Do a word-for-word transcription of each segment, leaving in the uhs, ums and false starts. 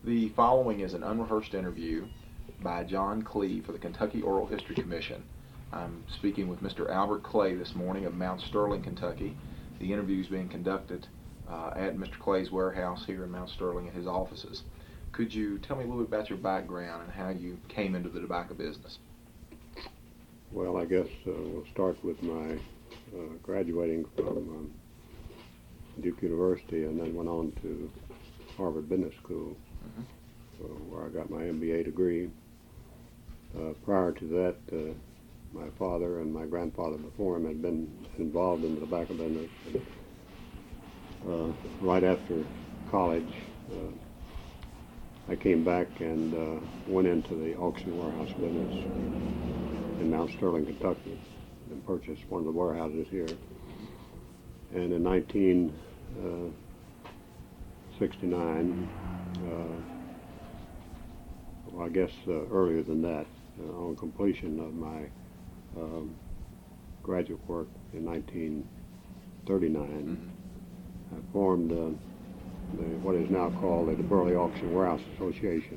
The following is an unrehearsed interview by John Cleve for the Kentucky Oral History Commission. I'm speaking with Mister Albert Clay this morning of Mount Sterling, Kentucky. The interview is being conducted uh, at Mister Clay's warehouse here in Mount Sterling at his offices. Could you tell me a little bit about your background and how you came into the tobacco business? Well, I guess uh, we'll start with my uh, graduating from um, Duke University and then went on to Harvard Business School, Mm-hmm. uh, where I got my M B A degree. Uh, prior to that, uh, my father and my grandfather before him had been involved in the tobacco business. And, uh, right after college, uh, I came back and uh, went into the auction warehouse business in Mount Sterling, Kentucky, and purchased one of the warehouses here. And in nineteen sixty-nine, uh, well, I guess uh, earlier than that, uh, on completion of my um, graduate work in nineteen thirty-nine, Mm-hmm. I formed uh, the, what is now called the Burley Auction Warehouse Association,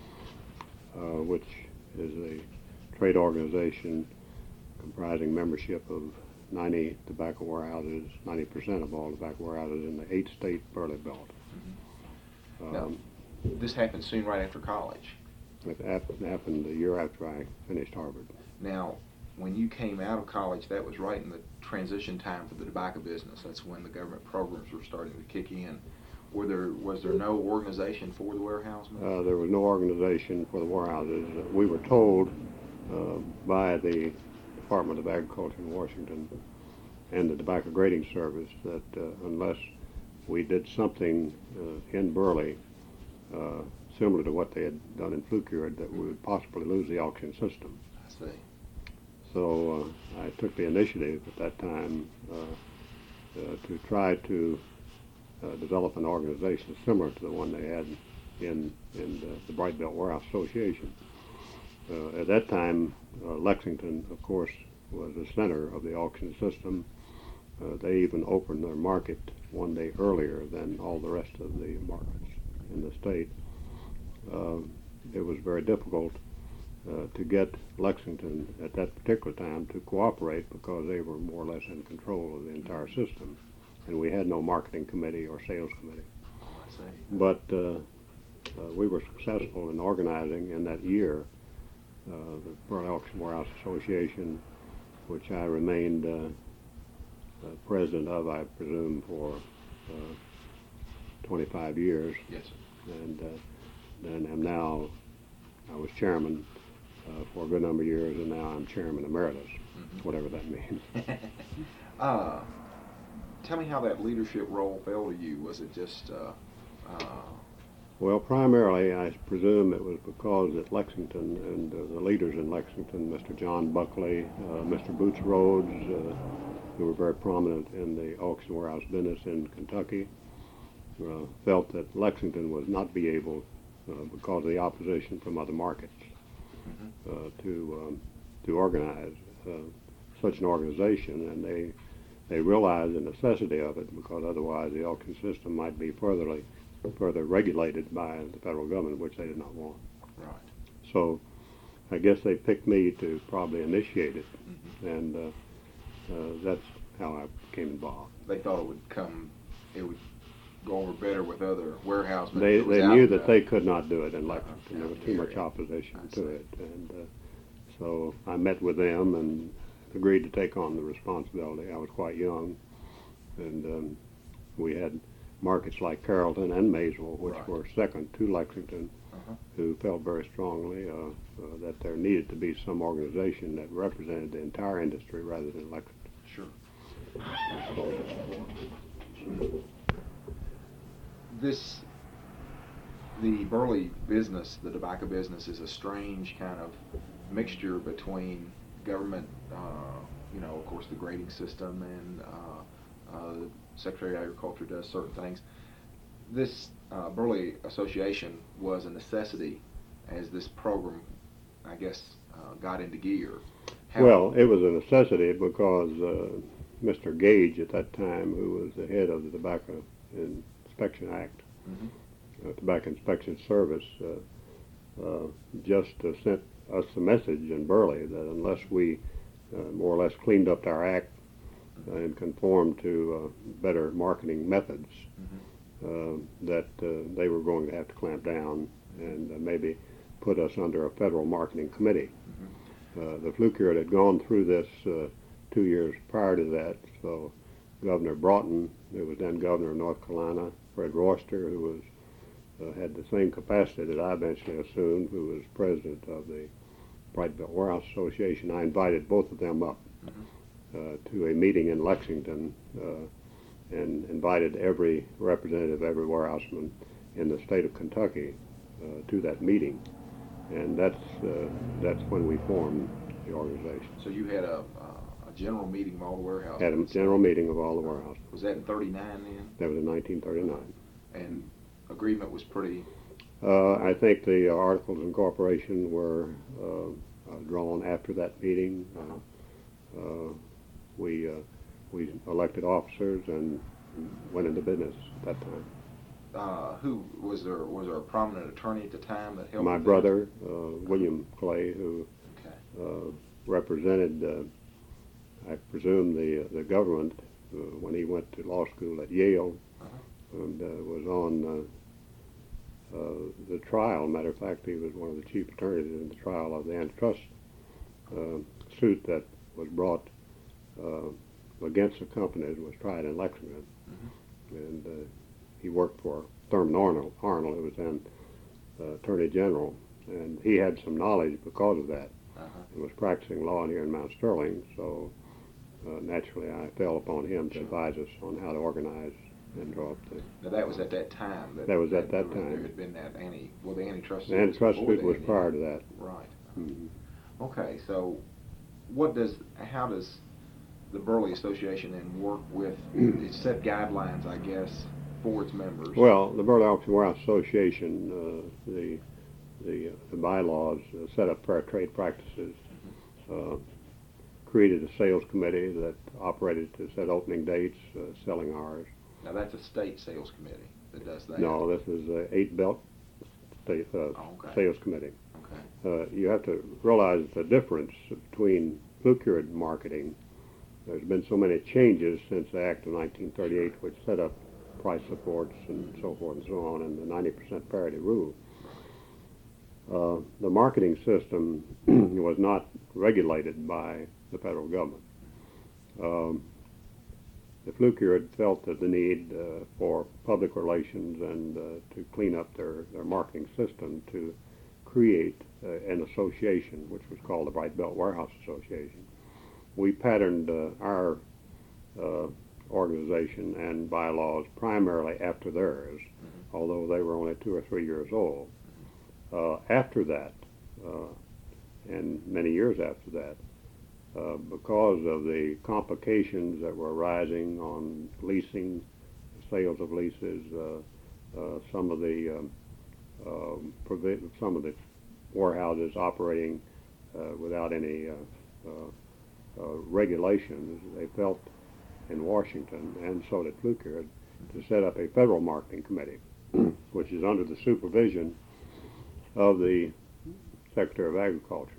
uh, which is a trade organization comprising membership of ninety tobacco warehouses, ninety percent of all tobacco warehouses in the eight-state Burley Belt. Mm-hmm. Now, Um, this happened soon right after college. it hap- happened a year after I finished Harvard. Now, when you came out of college, that was right in the transition time for the tobacco business. That's when the government programs were starting to kick in. Were there was there no organization for the warehousemen? Uh, there was no organization for the warehouses. We were told uh, by the Department of Agriculture in Washington and the Tobacco Grading Service that uh, unless we did something uh, in Burley uh, similar to what they had done in Flukyard, that we would possibly lose the auction system. I see. So uh, I took the initiative at that time uh, uh, to try to uh, develop an organization similar to the one they had in, in the, the Bright Belt Warehouse Association. Uh, at that time, uh, Lexington, of course, was the center of the auction system. Uh, they even opened their market one day earlier than all the rest of the markets in the state. Uh, it was very difficult uh, to get Lexington at that particular time to cooperate because they were more or less in control of the entire system, and we had no marketing committee or sales committee. I see. But uh, uh, we were successful in organizing in that year uh, the Burley Auction Warehouse Association, which I remained uh, uh, president of, I presume, for uh, twenty-five years. Yes, sir. And uh, then am now, I was chairman uh, for a good number of years, and now I'm chairman emeritus, Mm-hmm. whatever that means. uh, tell me how that leadership role fell to you. Was it just, uh, uh, Well, primarily, I presume it was because at Lexington and uh, the leaders in Lexington, Mister John Buckley, uh, Mister Boots Rhodes, uh, who were very prominent in the auction warehouse business in Kentucky, uh, felt that Lexington would not be able, uh, because of the opposition from other markets, mm-hmm. uh, to um, to organize uh, such an organization, and they they realized the necessity of it because otherwise the auction system might be furtherly further regulated by the federal government, which they did not want. Right. So I guess they picked me to probably initiate it, Mm-hmm. and uh, uh, that's how I became involved. They thought it would come, it would go over better with other warehousemen. They if it was they out knew in that the- they could not do it in Lexington. Uh-huh. There was Yeah, too much area. opposition I to see. it, and uh, so I met with them and agreed to take on the responsibility. I was quite young, and um, we had markets like Carrollton and Maysville, which Right. were second to Lexington, Uh-huh. who felt very strongly uh, uh, that there needed to be some organization that represented the entire industry rather than Lexington. Sure. This, the Burley business, the tobacco business, is a strange kind of mixture between government, uh, you know, of course, the grading system, and uh, uh, the Secretary of Agriculture does certain things. This uh, Burley Association was a necessity as this program, I guess, uh, got into gear. How- Well, it was a necessity because uh, Mister Gage at that time, who was the head of the Tobacco Inspection Act, Mhm. uh, Tobacco Inspection Service uh, uh, just uh, sent us the message in Burley that unless we uh, more or less cleaned up our act uh, and conformed to uh, better marketing methods, Mm-hmm. uh, that uh, they were going to have to clamp down and uh, maybe put us under a federal marketing committee. Mm-hmm. Uh, the flu cure had gone through this uh, two years prior to that, so Governor Broughton, who was then governor of North Carolina, Fred Royster, who was uh, had the same capacity that I eventually assumed, who was president of the Bright Belt Warehouse Association. I invited both of them up Mm-hmm. uh, to a meeting in Lexington uh, and invited every representative, every warehouseman in the state of Kentucky uh, to that meeting. And that's uh, that's when we formed the organization. So you had a, uh, a general meeting of all the warehouses? Had a general meeting of all the warehouses. Was that in thirty-nine then? That was in nineteen thirty-nine. And agreement was pretty... Uh, I think the uh, Articles of Incorporation were uh, uh, drawn after that meeting. Uh, uh, we uh, we elected officers and went into business at that time. Uh, who was there? Was there a prominent attorney at the time that helped? My with brother, uh, William Clay, who this? Okay. uh, represented, uh, I presume, the the government uh, when he went to law school at Yale, Uh-huh. and uh, was on uh, uh, the trial. Matter of fact, he was one of the chief attorneys in the trial of the antitrust uh, suit that was brought uh, against the company that was tried in Lexington. Mm-hmm. And uh, he worked for Thurman Arnold, Arnold, who was then uh, Attorney General, and he had some knowledge because of that. Uh-huh. He was practicing law here in Mount Sterling, so uh, naturally I fell upon him to Sure. advise us on how to organize and draw up the... Now that was at that time. That was at that there, time. There had been that anti... Well, the antitrust The suit antitrust before suit was then, prior yeah. to that. Right. Mhm. Okay, so what does... How does the Burley Association then work with... it set guidelines, I guess, for its members? Well, the Burley Auction Warehouse Association, uh, the, the, uh, the bylaws uh, set up fair trade practices, uh, created a sales committee that operated to set opening dates, uh, selling hours. Now that's a state sales committee that does that. No, this is a eight belt state uh, Oh, okay. sales committee. Okay. Uh, you have to realize the difference between flu-cured marketing. There's been so many changes since the Act of nineteen thirty-eight, which set up price supports and so forth and so on, and the ninety percent parity rule. Uh, the marketing system was not regulated by the federal government. Um, the flu-cured felt that the need uh, for public relations and uh, to clean up their, their marketing system to create uh, an association, which was called the Bright Belt Warehouse Association. We patterned uh, our uh, organization and bylaws primarily after theirs, Mm-hmm. although they were only two or three years old. Uh, after that, uh, and many years after that, uh, because of the complications that were arising on leasing, sales of leases, uh, uh, some of the um, um, provi- some of the warehouses operating uh, without any uh, uh, uh, regulations, they felt in Washington, and so did flu-cured, to set up a federal marketing committee, which is under the supervision of the Secretary of Agriculture.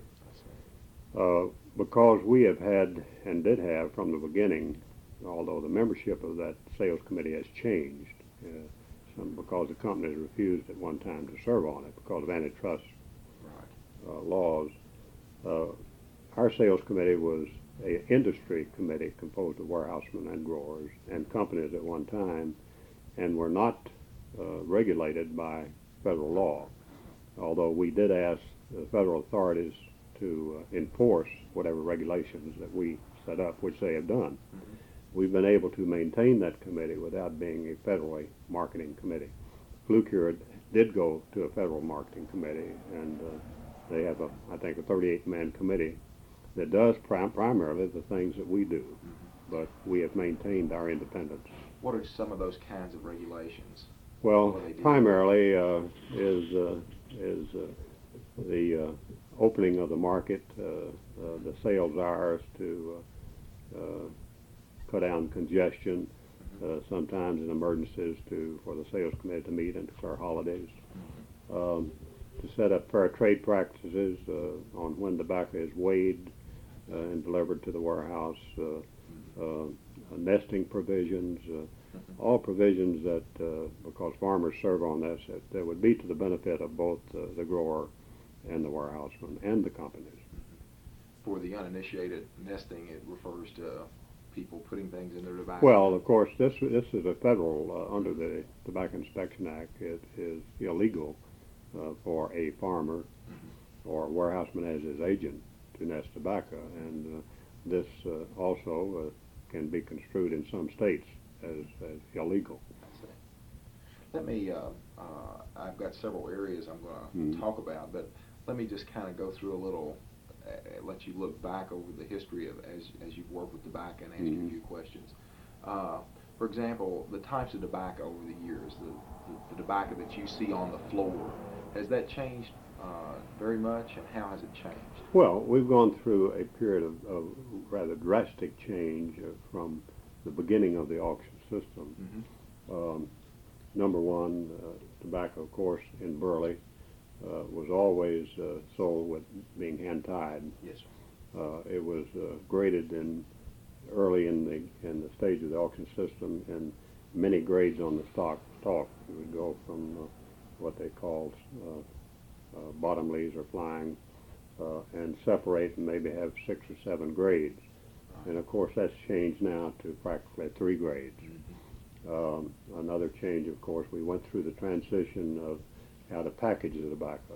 Uh, because we have had and did have from the beginning, although the membership of that sales committee has changed, uh, some, because the companies refused at one time to serve on it because of antitrust Right. uh, laws. Uh, our sales committee was an industry committee composed of warehousemen and growers and companies at one time, and were not uh, regulated by federal law, although we did ask the federal authorities to uh, enforce whatever regulations that we set up, which they have done. Mm-hmm. We've been able to maintain that committee without being a federally marketing committee. flu-cured did go to a federal marketing committee, and uh, they have, a, I think, a thirty-eight man committee that does prim- primarily the things that we do, Mm-hmm. but we have maintained our independence. What are some of those kinds of regulations? Well, What do they do? primarily uh, is uh, is uh, the uh, opening of the market, uh, uh, the sales hours to uh, uh, cut down congestion, uh, sometimes in emergencies to for the sales committee to meet and declare holidays. Um, to set up fair trade practices uh, on when tobacco is weighed uh, and delivered to the warehouse, uh, uh, nesting provisions, uh, all provisions that, uh, because farmers serve on this, that, that would be to the benefit of both uh, the grower and the warehouseman and the companies. For the uninitiated, nesting, it refers to people putting things in their tobacco. Well, of course, this this is a federal, uh, under the Tobacco Inspection Act, it is illegal uh, for a farmer Mm-hmm. or a warehouseman as his agent to nest tobacco, and uh, this uh, also uh, can be construed in some states as, as illegal. I see. Let me, uh, uh, I've got several areas I'm going to Mhm. talk about, but let me just kind of go through a little, uh, let you look back over the history of as, as you've worked with tobacco and ask you Mhm. a few questions. Uh, for example, the types of tobacco over the years, the, the, the tobacco that you see on the floor, has that changed uh, very much, and how has it changed? Well, we've gone through a period of, of rather drastic change uh, from the beginning of the auction system. Mm-hmm. Um, number one, uh, tobacco, of course, in Burley uh, was always uh, sold with being hand-tied. Yes, sir. Uh, it was uh, graded in early in the in the stage of the auction system in many grades on the stock stalk. It would go from uh, what they called uh, uh, bottomleys or flying, uh, and separate and maybe have six or seven grades. And of course, that's changed now to practically three grades. Mm-hmm. Um, another change, of course, we went through the transition of how to package the tobacco,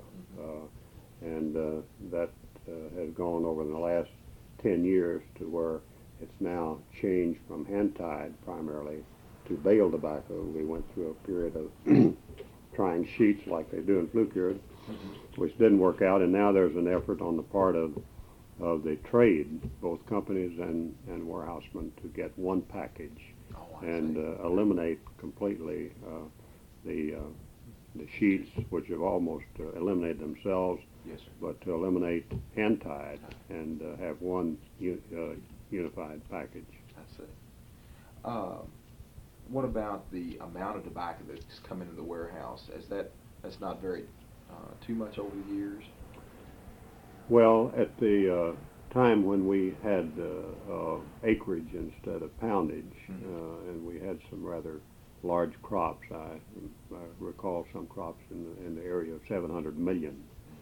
uh, and uh, that uh, has gone over in the last ten years to where it's now changed from hand-tied primarily to bale tobacco. We went through a period of trying sheets like they do in Flukyard, Mm-hmm. which didn't work out, and now there's an effort on the part of of the trade, both companies and, and warehousemen, to get one package Oh, I and see. uh, eliminate completely uh, the uh, the sheets, which have almost uh, eliminated themselves, Yes, sir. but to eliminate hand-tied and uh, have one u- uh, unified package. I see. Uh, what about the amount of tobacco that's come into the warehouse? Is that that's not very uh, too much over the years? Well, at the uh, time when we had uh, uh, acreage instead of poundage, Mhm. uh, and we had some rather large crops, I, I recall some crops in the, in the area of seven hundred million.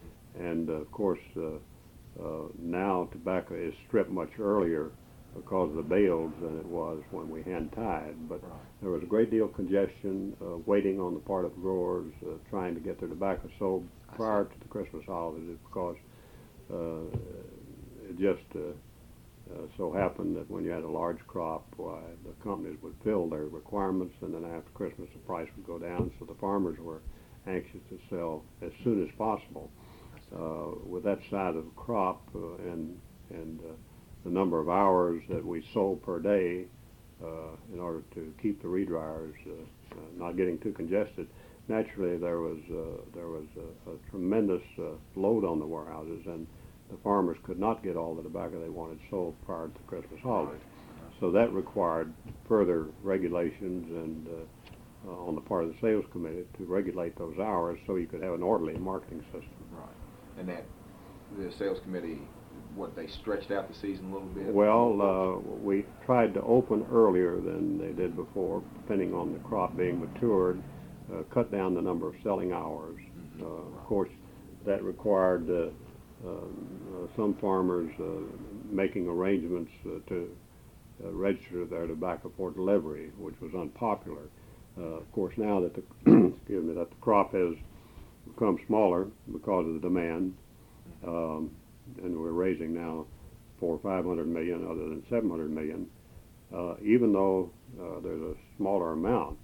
And uh, of course, uh, uh, now tobacco is stripped much earlier because of the bales than it was when we hand-tied. But Right. there was a great deal of congestion, uh, waiting on the part of growers, uh, trying to get their tobacco sold I prior see. to the Christmas holidays, because uh, it just uh, uh, so happened that when you had a large crop, why the companies would fill their requirements, and then after Christmas the price would go down. So the farmers were anxious to sell as soon as possible. Uh, with that size of crop uh, and and uh, the number of hours that we sold per day, uh, in order to keep the redryers uh, uh, not getting too congested, naturally there was uh, there was a, a tremendous uh, load on the warehouses, and the farmers could not get all the tobacco they wanted sold prior to the Christmas holiday. So that required further regulations and uh, uh, on the part of the sales committee to regulate those hours so you could have an orderly marketing system. Right. And that the sales committee, what, they stretched out the season a little bit? Well, uh, we tried to open earlier than they did before, depending on the crop being matured, uh, cut down the number of selling hours. Mhm. Uh, of course, that required uh, uh, uh, some farmers uh, making arrangements uh, to uh, register their tobacco for delivery, which was unpopular. Uh, of course, now that the excuse me that the crop has become smaller because of the demand, um, and we're raising now four or five hundred million other than seven hundred million. Uh, even though uh, there's a smaller amount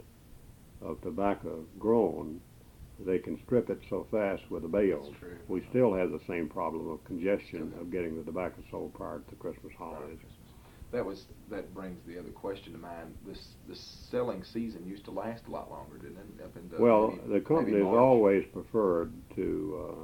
of tobacco grown, they can strip it so fast with the bales. That's true. We still have the same problem of congestion of getting the tobacco sold prior to the Christmas holidays. That was that brings the other question to mind. This the selling season used to last a lot longer, didn't it? Up into Well, maybe, the company maybe has March. always preferred to uh,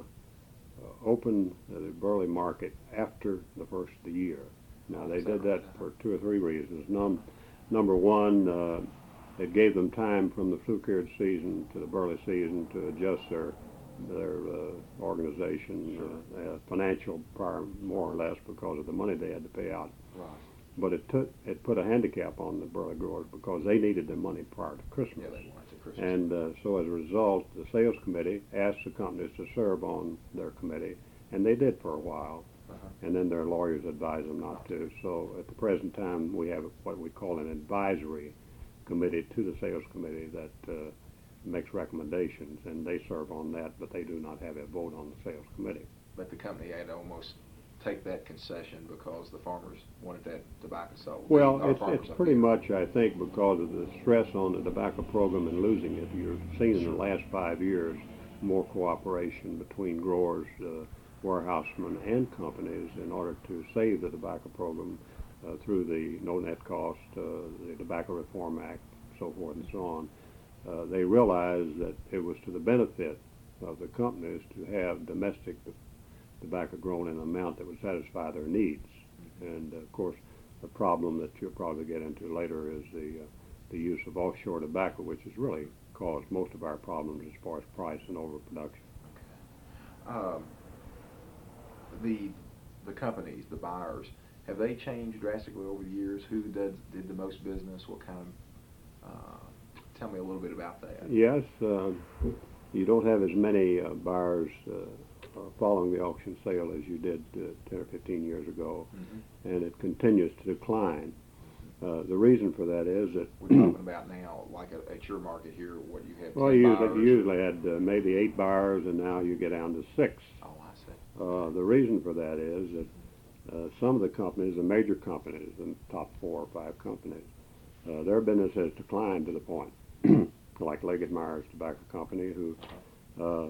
uh, open the Burley market after the first of the year. Now, they did that for two or three reasons. Num- number one, uh, it gave them time from the Fluke-Eared season to the Burley season to adjust their their uh, organization, Sure. uh, uh, financial power, more or less, because of the money they had to pay out. Right. But it took it put a handicap on the Burley growers because they needed their money prior to Christmas. Yeah, they wanted to Christmas. And uh, so as a result, the sales committee asked the companies to serve on their committee, and they did for a while. Uh-huh. And then their lawyers advised them not to. So at the present time, we have what we call an advisory committee to the sales committee that uh, makes recommendations, and they serve on that, but they do not have a vote on the sales committee. But the company had to almost take that concession because the farmers wanted that tobacco sold. Well, Our it's, farmers it's up pretty here. much, I think, because of the stress on the tobacco program and losing it. You're seeing in the last five years more cooperation between growers, uh, warehousemen, and companies in order to save the tobacco program uh, through the no net cost, uh, the Tobacco Reform Act, so forth and so on. Uh, they realized that it was to the benefit of the companies to have domestic tobacco grown in an amount that would satisfy their needs. And uh, of course, the problem that you'll probably get into later is the uh, the use of offshore tobacco, which has really caused most of our problems as far as price and overproduction. Um, the the companies, the buyers, have they changed drastically over the years? Who did did the most business? What kind of? Uh, tell me a little bit about that. Yes, uh, you don't have as many uh, buyers uh, uh, following the auction sale as you did uh, ten or fifteen years ago, Mm-hmm. and it continues to decline. Uh, the reason for that is that We're talking about now, like at, at your market here, what you have. well, ten you buyers. usually, you usually had uh, maybe eight buyers, and now you get down to six. Oh, I see. Uh, the reason for that is that uh, some of the companies, the major companies, the top four or five companies, uh, their business has declined to the point, like Leggett Myers Tobacco Company, who uh,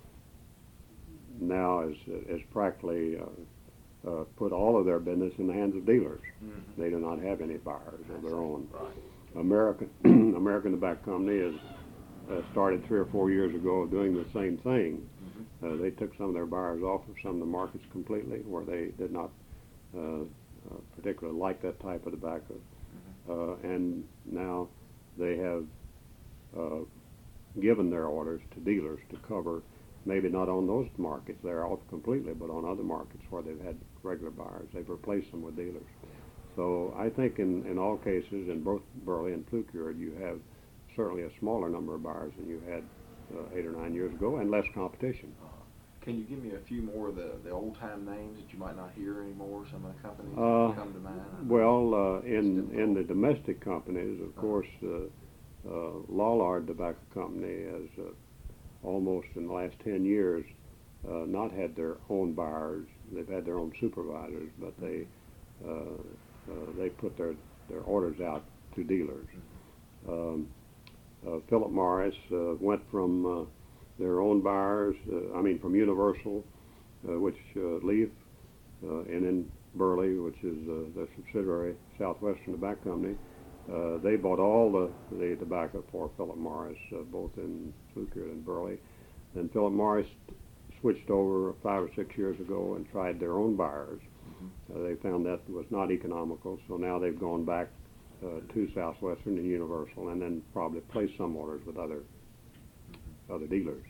now is is practically uh, uh, put all of their business in the hands of dealers. Mm-hmm. They do not have any buyers of their own. Right. American American Tobacco Company has uh, started three or four years ago doing the same thing. Mm-hmm. Uh, they took some of their buyers off of some of the markets completely where they did not uh, uh, particularly like that type of tobacco. Mm-hmm. Uh, and now they have uh, given their orders to dealers to cover, maybe not on those markets, they're off completely, but on other markets where they've had regular buyers, they've replaced them with dealers. So I think in, in all cases, in both Burley and Fluke-Eared, you have certainly a smaller number of buyers than you had uh, eight or nine years ago, and less competition. Uh, can you give me a few more of the, the old-time names that you might not hear anymore, some of the companies Uh, that come to mind? Well, uh, in difficult. in the domestic companies, of Uh-huh. course, uh, uh, Lollard Tobacco Company has uh, almost in the last ten years uh, not had their own buyers. They've had their own supervisors, but they uh, uh, they put their, their orders out to dealers. Um, uh, Philip Morris uh, went from uh, their own buyers, uh, I mean from Universal, uh, which uh, Leaf, uh, and then Burley, which is uh, the subsidiary Southwestern Tobacco Company. Uh, they bought all the, the tobacco for Philip Morris, uh, both in Fluke-Eared and Burley. Then Philip Morris switched over five or six years ago and tried their own buyers. Mm-hmm. Uh, they found that was not economical, so now they've gone back uh, to Southwestern and Universal, and then probably placed some orders with other Mm-hmm. other dealers.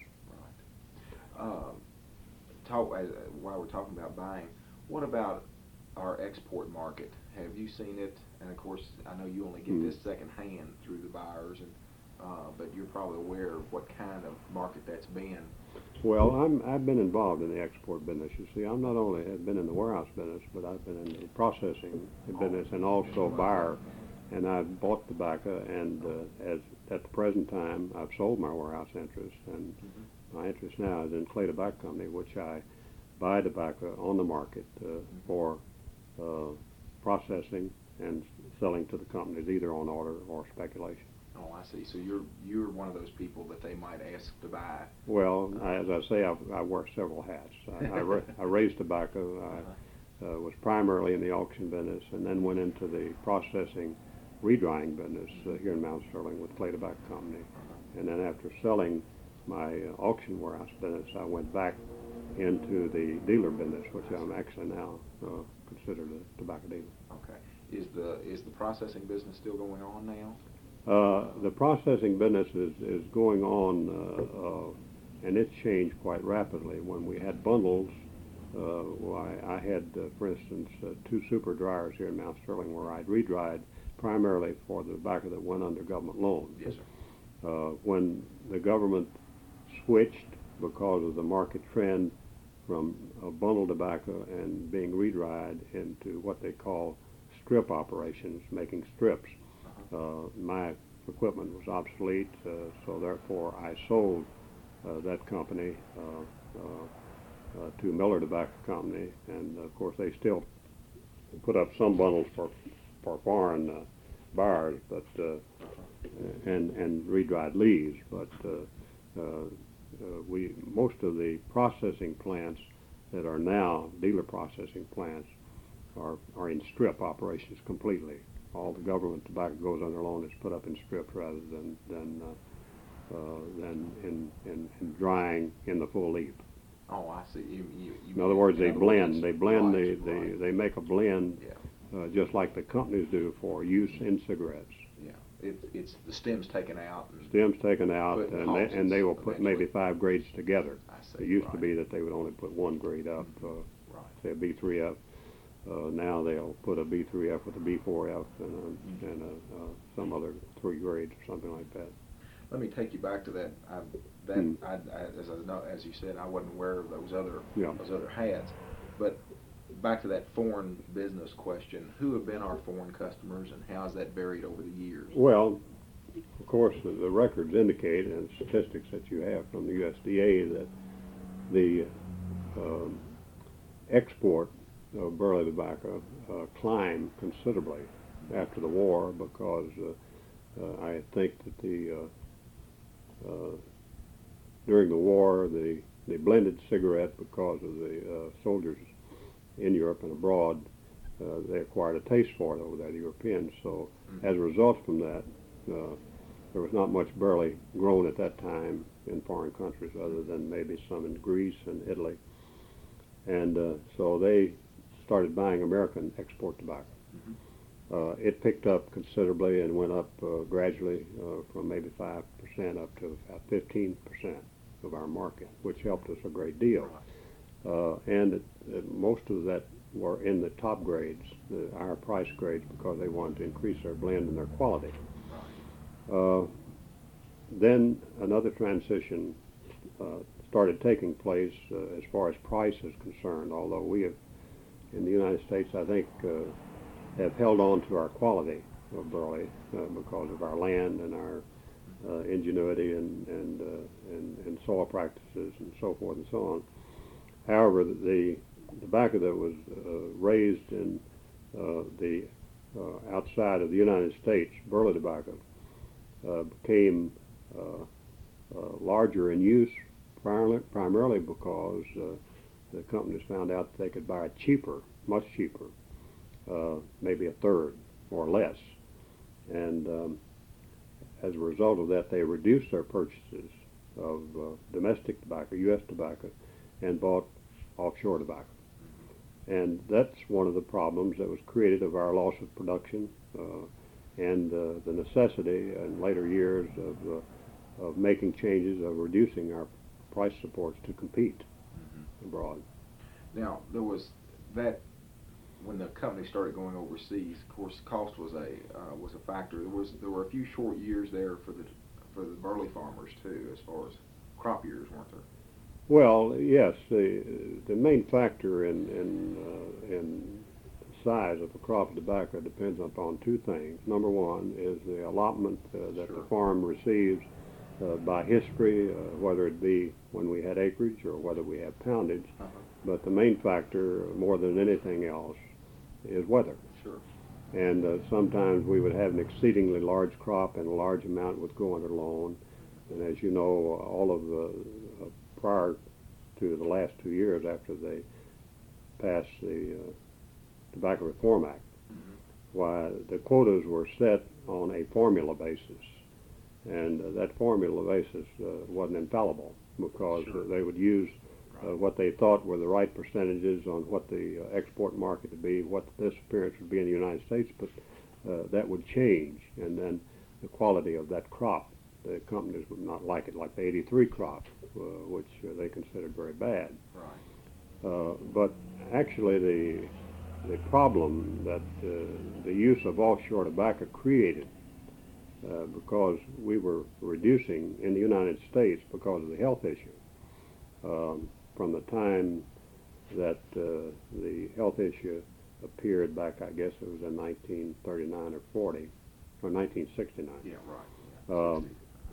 Right. Uh, talk, uh, while we're talking about buying, what about our export market? Have you seen it? And of course, I know you only get Mm. this secondhand through the buyers, and uh, but you're probably aware of what kind of market that's been. Well, I'm, I've been involved in the export business. You see, I'm not only have been in the warehouse business, but I've been in the processing business and also buyer. And I've bought tobacco, and uh, as at the present time, I've sold my warehouse interest, and Mm-hmm. my interest now is in Clay Tobacco Company, which I buy tobacco on the market uh, for uh, processing and selling to the companies, either on order or speculation. Oh, I see. So you're you're one of those people that they might ask to buy. Well, I, as I say, I, I wear several hats. I, I, ra- I raised tobacco. I uh, was primarily in the auction business, and then went into the processing, redrying business uh, here in Mount Sterling with Clay Tobacco Company. And then after selling my uh, auction warehouse business, I went back into the dealer business, which I'm actually now uh, considered a tobacco dealer. Okay. Is the is the processing business still going on now? Uh, the processing business is, is going on, uh, uh, and it's changed quite rapidly. When we had bundles, uh, why I had, uh, for instance, uh, two super dryers here in Mount Sterling where I'd re-dried primarily for the tobacco that went under government loans. Yes, sir. Uh, when the government switched because of the market trend from uh, bundled tobacco and being re-dried into what they call strip operations, making strips, uh, my equipment was obsolete, uh, so therefore I sold uh, that company uh, uh, uh, to Miller Tobacco Company, and of course they still put up some bundles for for foreign uh, buyers, but uh, and and re-dried leaves, but uh, uh, uh, we most of the processing plants that are now dealer processing plants are are in strip operations completely. All the government tobacco goes under loan is put up in strips rather than than uh, uh, than in, in in drying in the full leaf. Oh, I see. You, you, you In other words, in they other blend. words, They blend. They right, they right. they make a blend, Yeah, uh, just like the companies do for use in cigarettes. yeah. It's it's the stems taken out and Stems taken out, Put in and they, and they will hoses put maybe eventually. five grades together. I see. It used right. to be that they would only put one grade up, uh, Right. say a B three F. Uh, now they'll put a B three F with a B four F and, a, Mm-hmm. and a, uh, some other three grades or something like that. Let me take you back to that. I, that Hmm. I, I, as I know, as you said, I wasn't aware of those other Yeah. those other hats. But back to that foreign business question: who have been our foreign customers, and how has that varied over the years? Well, of course, the, the records indicate, and statistics that you have from the U S D A, that the um, export of burley tobacco uh, climbed considerably after the war because uh, uh, I think that the uh, uh, during the war the the blended cigarette, because of the uh, soldiers in Europe and abroad, uh, they acquired a taste for it over there, the Europeans. So Mhm. as a result from that, uh, there was not much burley grown at that time in foreign countries other than maybe some in Greece and Italy. And uh, so they started buying American export tobacco. Mhm. Uh, it picked up considerably and went up uh, gradually uh, from maybe five percent up to about fifteen percent of our market, which helped us a great deal. Right. Uh, and it, it, most of that were in the top grades, the higher price grades, because they wanted to increase their blend and their quality. Right. Uh, then another transition uh, started taking place uh, as far as price is concerned, although we have, in the United States, I think, uh, have held on to our quality of burley uh, because of our land and our uh, ingenuity and and, uh, and and soil practices and so forth and so on. However, the tobacco that was uh, raised in uh, the uh, outside of the United States, burley tobacco, uh, became uh, uh, larger in use primarily, primarily because uh, the companies found out that they could buy it cheaper, much cheaper, uh, maybe a third or less. And um, as a result of that, they reduced their purchases of uh, domestic tobacco, U S tobacco, and bought offshore tobacco. And that's one of the problems that was created of our loss of production uh, and uh, the necessity in later years of, uh, of making changes, of reducing our price supports to compete Mhm. abroad. Now there was that when the company started going overseas. Of course, cost was a uh, was a factor. There was there were a few short years there for the for the burley farmers too, as far as crop years, weren't there? Well, yes, the the main factor in in, uh, in size of a crop of tobacco depends upon two things. Number one is the allotment uh, that Sure. the farm receives uh, by history, uh, whether it be when we had acreage or whether we have poundage. Uh-huh. But the main factor, more than anything else, is weather. Sure. And uh, sometimes we would have an exceedingly large crop and a large amount would go under loan. And as you know, all of the uh, prior to the last two years after they passed the uh, Tobacco Reform Act, Mhm. why the quotas were set on a formula basis. And uh, that formula basis uh, wasn't infallible because Sure. uh, they would use uh, what they thought were the right percentages on what the uh, export market would be, what the disappearance would be in the United States, but uh, that would change. And then the quality of that crop. The companies would not like it, like the eighty-three crop, uh, which uh, they considered very bad. Right. Uh, but actually, the the problem that uh, the use of offshore tobacco created, uh, because we were reducing in the United States because of the health issue. Um, from the time that uh, the health issue appeared back, I guess it was in nineteen thirty-nine or forty, or nineteen sixty-nine. Yeah, right. Yeah. Um,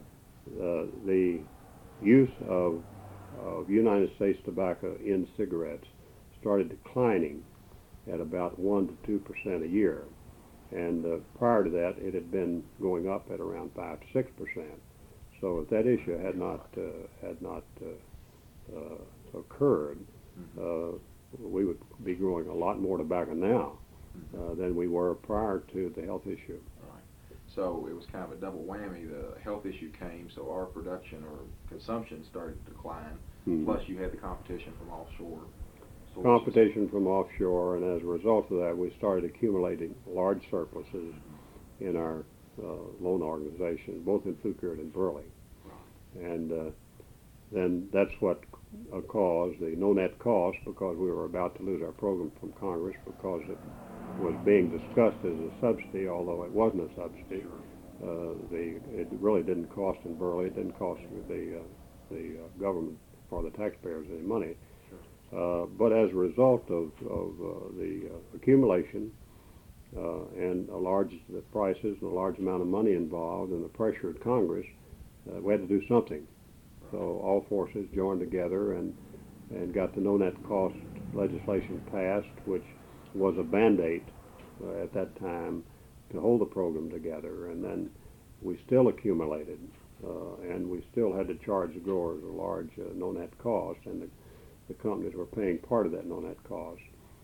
uh, the use of, of United States tobacco in cigarettes started declining at about one to two percent a year, and uh, prior to that, it had been going up at around five to six percent. So if that issue had not uh, had not uh, uh, occurred, uh, we would be growing a lot more tobacco now uh, than we were prior to the health issue. Right. So it was kind of a double whammy. The health issue came, so our production or consumption started to decline. Mm-hmm. Plus, you had the competition from offshore sources. Competition from offshore, and as a result of that, we started accumulating large surpluses mm-hmm. in our uh, loan organization, both in Fugard and Burley. Right. And uh, then that's what uh, caused the no-net cost, because we were about to lose our program from Congress because it was being discussed as a subsidy, although it wasn't a subsidy. Uh, the it really didn't cost in Burley. It didn't cost the uh, the uh, government or the taxpayers any money. Uh, but as a result of, of uh, the uh, accumulation uh, and a large the prices and a large amount of money involved and the pressure at Congress, uh, we had to do something. So all forces joined together and and got the no-net cost legislation passed, which was a band-aid uh, at that time to hold the program together. And then we still accumulated, uh, and we still had to charge the growers a large uh, no-net cost, and the, the companies were paying part of that no-net cost.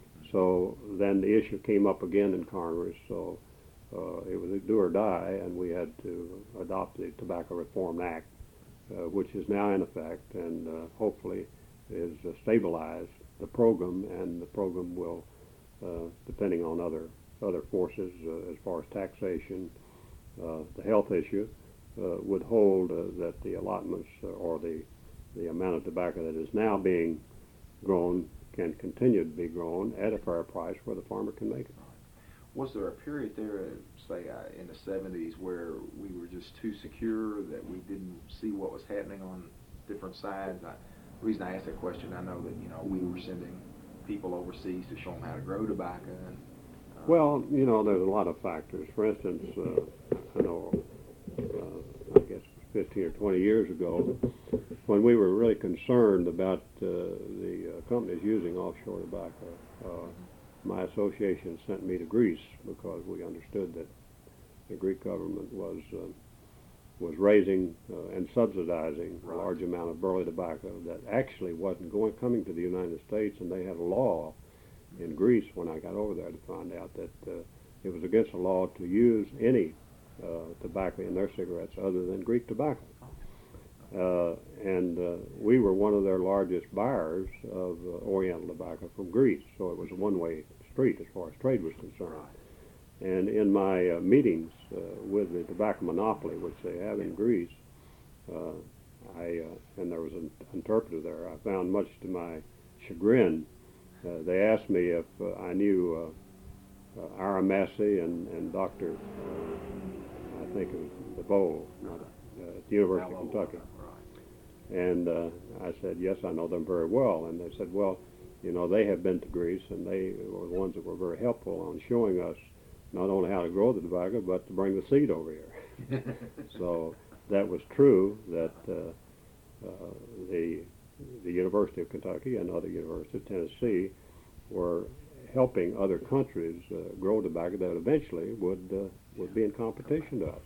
So then the issue came up again in Congress, so uh, it was a do or die, and we had to adopt the Tobacco Reform Act, uh, which is now in effect, and uh, hopefully is uh, stabilized the program, and the program will, uh, depending on other other forces uh, as far as taxation, uh, the health issue, uh, would hold uh, that the allotments uh, or the the amount of tobacco that is now being grown can continue to be grown at a fair price where the farmer can make it. Was there a period there, say uh, in the seventies, where we were just too secure that we didn't see what was happening on different sides? I, the reason I asked that question, I know that you know we were sending people overseas to show them how to grow tobacco. And, uh, well, you know, there's a lot of factors. For instance, uh, I know, uh, I guess fifteen or twenty years ago, when we were really concerned about uh, the uh, companies using offshore tobacco, uh, my association sent me to Greece because we understood that the Greek government was uh, was raising uh, and subsidizing right. a large amount of burley tobacco that actually wasn't going coming to the United States, and they had a law in Greece when I got over there to find out that uh, it was against the law to use any uh, tobacco in their cigarettes other than Greek tobacco. Uh, and uh, we were one of their largest buyers of uh, Oriental tobacco from Greece, so it was a one-way street as far as trade was concerned. And in my uh, meetings uh, with the tobacco monopoly, which they have in Greece, uh, I uh, and there was an interpreter there. I found, much to my chagrin, uh, they asked me if uh, I knew uh, uh, Ira Massey and, and Doctor Uh, I think it was DeVoe, not uh, at the University of Kentucky. And uh, I said, yes, I know them very well. And they said, well, you know, they have been to Greece, and they were the ones that were very helpful on showing us not only how to grow the tobacco, but to bring the seed over here. So that was true that uh, uh, the the University of Kentucky and other universities, Tennessee, were helping other countries uh, grow tobacco that eventually would uh, would be in competition to us.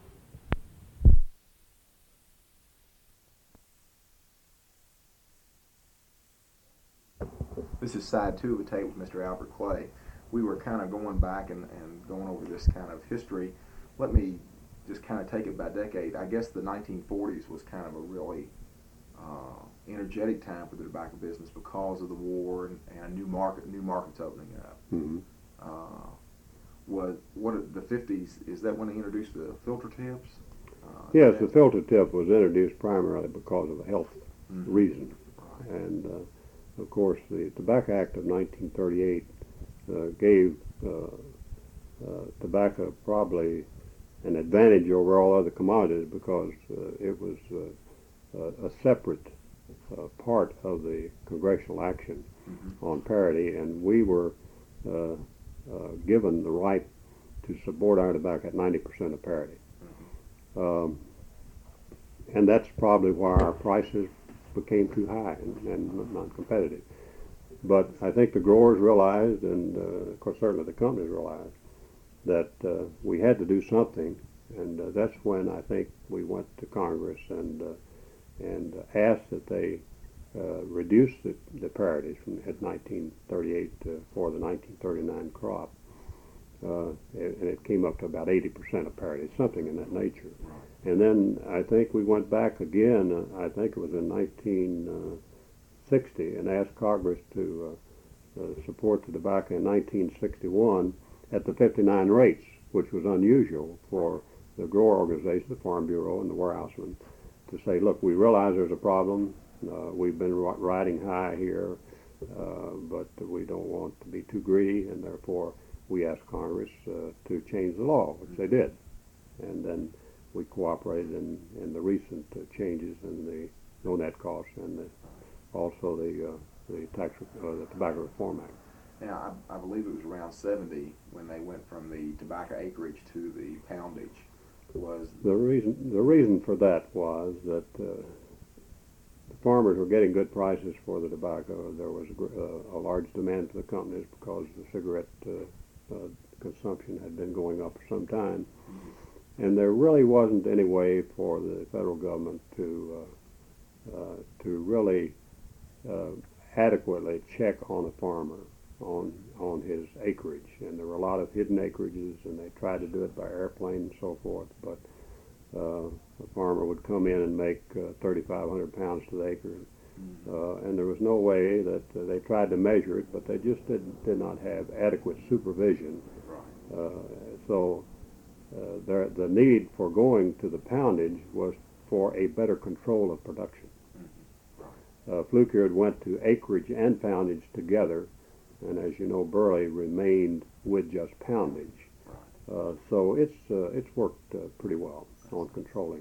This is side two of the tape with Mister Albert Clay. We were kind of going back and, and going over this kind of history. Let me just kind of take it by decade. I guess the nineteen forties was kind of a really uh, energetic time for the tobacco business because of the war and, and new market, new markets opening up. Mm-hmm. Uh, was what are the fifties? Is that when they introduced the filter tips? Uh, Yes, that- the filter tip was introduced primarily because of a health Mhm. reason. Right. And uh, of course, the Tobacco Act of nineteen thirty-eight uh, gave uh, uh, tobacco probably an advantage over all other commodities because uh, it was uh, a, a separate uh, part of the congressional action Mhm. on parity, and we were uh, uh, given the right to support our tobacco at ninety percent of parity. Um, and that's probably why our prices became too high and, and non-competitive. But I think the growers realized, and uh, of course certainly the companies realized, that uh, we had to do something, and uh, that's when I think we went to Congress and uh, and asked that they uh, reduce the, the parities from at nineteen thirty-eight uh, for the nineteen thirty-nine crop, uh, and it came up to about eighty percent of parity, something in that nature. And then I think we went back again, uh, I think it was in nineteen sixty, and asked Congress to uh, uh, support the tobacco in nineteen sixty-one at the fifty-nine rates, which was unusual for the grower organization, the Farm Bureau, and the warehousemen to say, look, we realize there's a problem. Uh, we've been riding high here, uh, but we don't want to be too greedy, and therefore we asked Congress uh, to change the law, which they did. And then we cooperated in, in the recent uh, changes in the no net costs and the, also the uh, the tax uh, the Tobacco Reform Act. Now, I, I believe it was around seventy when they went from the tobacco acreage to the poundage. Was The reason the reason for that was that uh, the farmers were getting good prices for the tobacco. There was a, uh, a large demand for the companies because the cigarette uh, uh, consumption had been going up for some time, and there really wasn't any way for the federal government to uh, uh, to really uh, adequately check on a farmer on on his acreage, and there were a lot of hidden acreages, and they tried to do it by airplane and so forth, but uh, a farmer would come in and make uh, thirty-five hundred pounds to the acre, uh, and there was no way that uh, they tried to measure it, but they just did, did not have adequate supervision. Uh, so uh, there, the need for going to the poundage was for a better control of production. Uh, Flukier went to acreage and poundage together, and as you know, Burley remained with just poundage. Uh, so it's uh, it's worked uh, pretty well on controlling.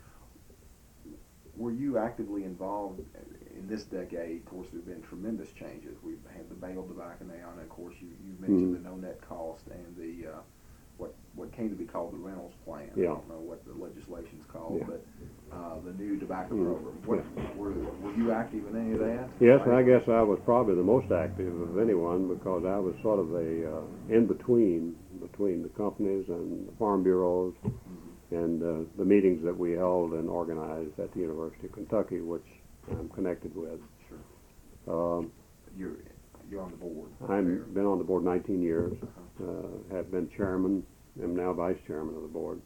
Were you actively involved in this decade? Of course, there have been tremendous changes. We've had the bale tobacco now, and of course, you, you mentioned Mm-hmm. the no net cost and the uh, what what came to be called the Reynolds Plan. Yeah. I don't know what the legislation's called, Yeah. but uh, the new tobacco Mm. program. What, were, were you active in any of that? Yes, I guess I was probably the most active of anyone because I was sort of a uh, in between between the companies and the farm bureaus and uh, the meetings that we held and organized at the University of Kentucky, which I'm connected with. Sure. Um, You're you're on the board. I've been on the board nineteen years, uh, have been chairman, am now vice chairman of the board,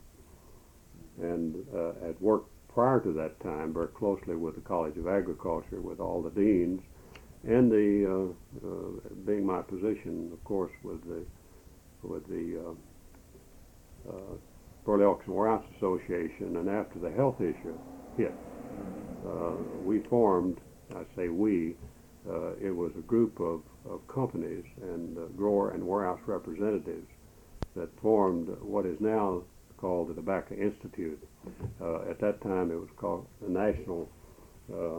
and uh, had worked prior to that time very closely with the College of Agriculture, with all the deans, and the uh, uh, being my position, of course, with the with the uh, uh, Burley Auction Warehouse Association, and after the health issue hit, uh, we formed, I say we, uh, it was a group of, of companies and uh, grower and warehouse representatives that formed what is now called the Tobacco Institute. Uh, at that time it was called the National uh,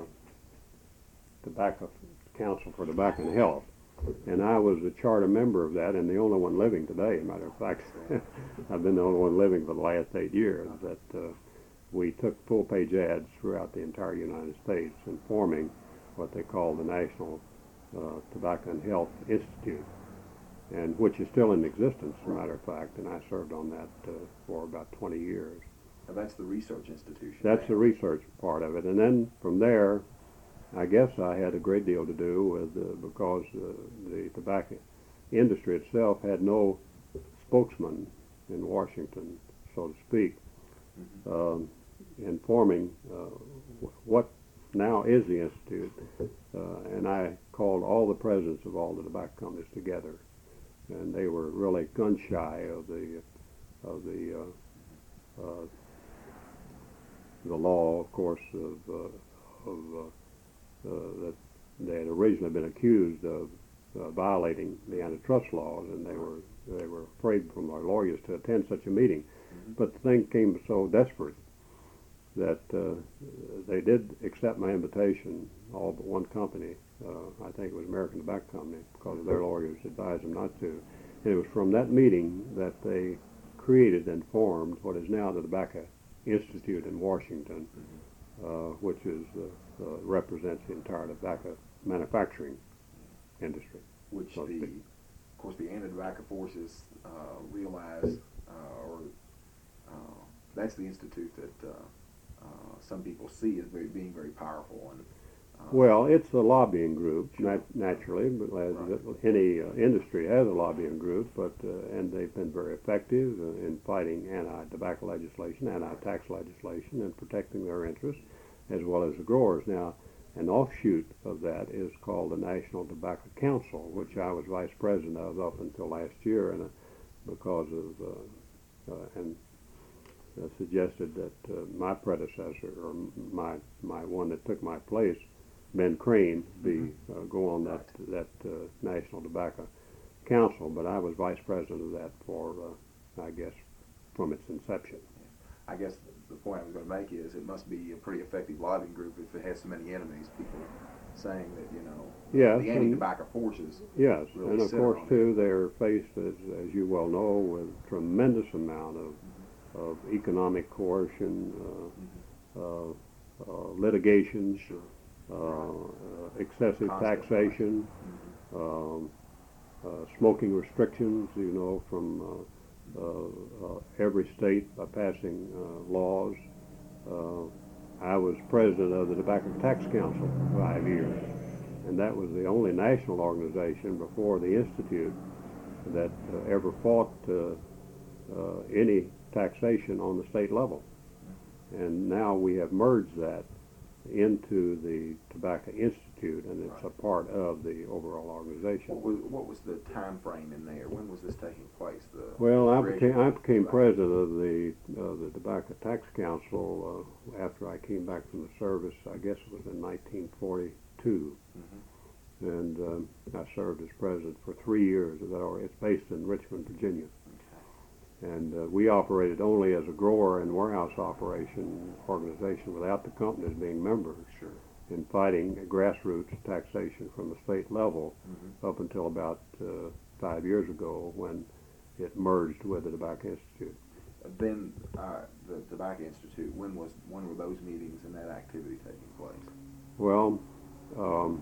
Tobacco Council for Tobacco and Health. And I was a charter member of that, and the only one living today. As a matter of fact, I've been the only one living for the last eight years. That uh, we took full-page ads throughout the entire United States in forming what they call the National uh, Tobacco and Health Institute, and which is still in existence, as a matter of fact. And I served on that uh, for about twenty years. Now, that's the research institution. That's now. the research part of it, and then from there, I guess I had a great deal to do with uh, because uh, the tobacco industry itself had no spokesman in Washington, so to speak, Mm-hmm. um, in forming uh, what now is the Institute. Uh, and I called all the presidents of all the tobacco companies together and they were really gun shy of the of the uh, uh, the law, of course, of, uh, of uh, uh, that they had originally been accused of uh, violating the antitrust laws, and they were they were afraid from our lawyers to attend such a meeting. Mm-hmm. But the thing came so desperate that uh, they did accept my invitation, all but one company. Uh, I think it was American Tobacco Company, because their lawyers advised them not to. And it was from that meeting that they created and formed what is now the Tobacco Institute in Washington, mm-hmm. uh, which is uh, uh, represents the entire tobacco manufacturing industry. Which so the, of course, the anti-tobacco forces uh, realize, uh, or uh, that's the institute that uh, uh, some people see as very, being very powerful. And uh, well, it's a lobbying group, sure. nat- naturally, but as right. any uh, industry has a lobbying group, but uh, and they've been very effective uh, in fighting anti-tobacco legislation, anti-tax legislation, and protecting their interests, as well as the growers. Now, an offshoot of that is called the National Tobacco Council, which I was vice president of up until last year, and uh, because of uh, uh, and uh, suggested that uh, my predecessor, or my my one that took my place, Ben Crane, be uh, go on that that uh, National Tobacco Council. But I was vice president of that for uh, I guess from its inception. I guess the point I was going to make is it must be a pretty effective lobbying group if it has so many enemies. People saying that, you know, yes, the anti-tobacco forces. Yes, really and of course on too, they're faced, as, as you well know, with tremendous amount of mm-hmm. of economic coercion, uh, mm-hmm. uh, uh, litigations, sure. uh, uh, excessive Constant taxation, mm-hmm. um, uh, smoking restrictions, you know, from uh, Uh, uh, every state by passing uh, laws. Uh, I was president of the Tobacco Tax Council for five years, and that was the only national organization before the Institute that uh, ever fought uh, uh, any taxation on the state level. And now we have merged that into the Tobacco Institute, and it's right. a part of the overall organization. What was, what was the time frame in there? When was this taking place? The well, I became, I became tobacco. president of the uh, the Tobacco Tax Council uh, after I came back from the service. I guess it was in nineteen forty-two, mm-hmm. and um, I served as president for three years of that. It's based in Richmond, Virginia. And uh, we operated only as a grower and warehouse operation organization without the companies being members sure. in fighting grassroots taxation from the state level mm-hmm. up until about uh, five years ago when it merged with the Tobacco Institute. Then uh, the Tobacco Institute, when was when were those meetings and that activity taking place? Well, um,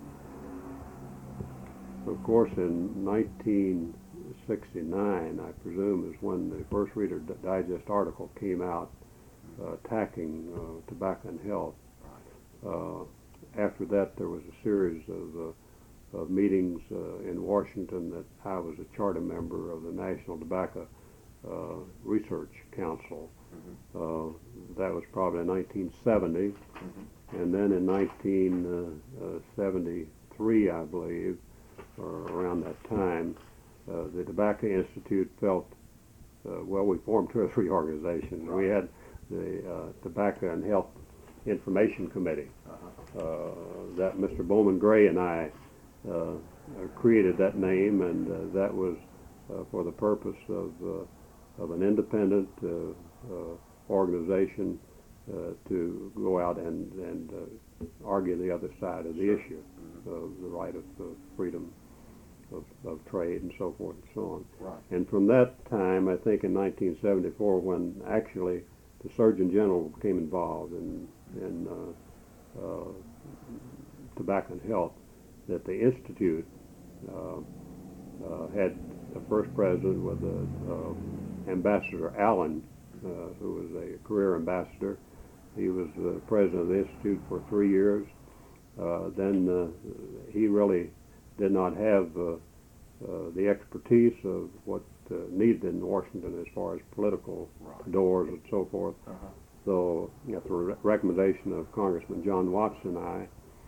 of course, in nineteen sixty-nine, I presume, is when the first Reader Digest article came out uh, attacking uh, tobacco and health. Uh, after that, there was a series of, uh, of meetings uh, in Washington that I was a charter member of the National Tobacco uh, Research Council. Mm-hmm. uh, that was probably in nineteen seventy. Mm-hmm. And then in nineteen seventy-three, I believe, or around that time, Uh, the Tobacco Institute felt, uh, well, we formed two or three organizations. Right. We had the uh, Tobacco and Health Information Committee. Uh-huh. Uh, that Mister Bowman Gray and I uh, created that name, and uh, that was uh, for the purpose of, uh, of an independent uh, uh, organization uh, to go out and, and uh, argue the other side of the sure. issue mm-hmm. of the right of uh, freedom Of, of trade and so forth and so on. Right. And from that time, I think in nineteen seventy-four, when actually the Surgeon General became involved in, in uh, uh, tobacco and health, that the Institute uh, uh, had the first president with the, uh, Ambassador Allen, uh, who was a career ambassador. He was the president of the Institute for three years. Uh, then uh, he really did not have uh, uh, the expertise of what uh, needed in Washington as far as political right. doors and so forth. Uh-huh. So, at the re- recommendation of Congressman John Watson and I,